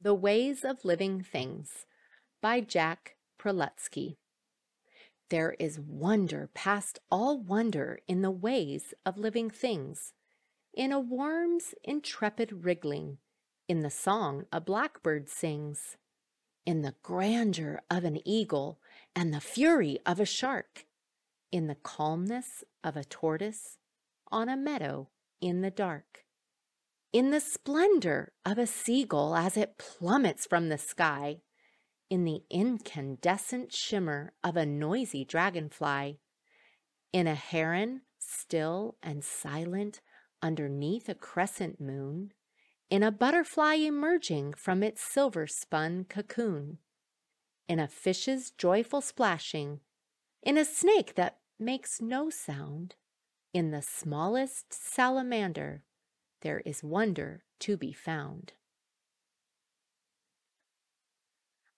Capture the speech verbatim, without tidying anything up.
The Ways of Living Things by Jack Prelutsky. There is wonder past all wonder in the ways of living things, in a worm's intrepid wriggling, in the song a blackbird sings, in the grandeur of an eagle and the fury of a shark, in the calmness of a tortoise on a meadow in the dark, in the splendor of a seagull as it plummets from the sky, in the incandescent shimmer of a noisy dragonfly, in a heron still and silent underneath a crescent moon, in a butterfly emerging from its silver-spun cocoon, in a fish's joyful splashing, in a snake that makes no sound, in the smallest salamander, there is wonder to be found.